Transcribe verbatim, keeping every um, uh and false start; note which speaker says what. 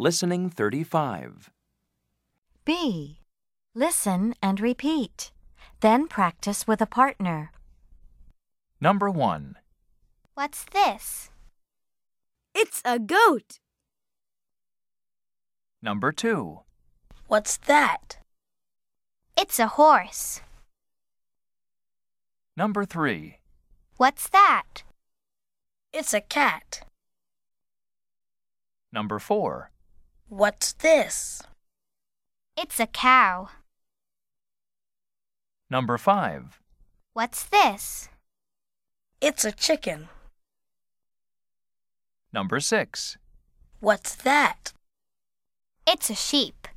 Speaker 1: Listening thirty-five.
Speaker 2: B. Listen and repeat. Then practice with a partner.
Speaker 1: Number one.
Speaker 3: What's this?
Speaker 4: It's a goat.
Speaker 1: Number two.
Speaker 5: What's that?
Speaker 3: It's a horse.
Speaker 1: Number three.
Speaker 3: What's that?
Speaker 5: It's a cat.
Speaker 1: Number four.
Speaker 5: What's this?
Speaker 3: It's a cow.
Speaker 1: Number five.
Speaker 3: What's this?
Speaker 5: It's a chicken.
Speaker 1: Number six.
Speaker 5: What's that?
Speaker 3: It's a sheep.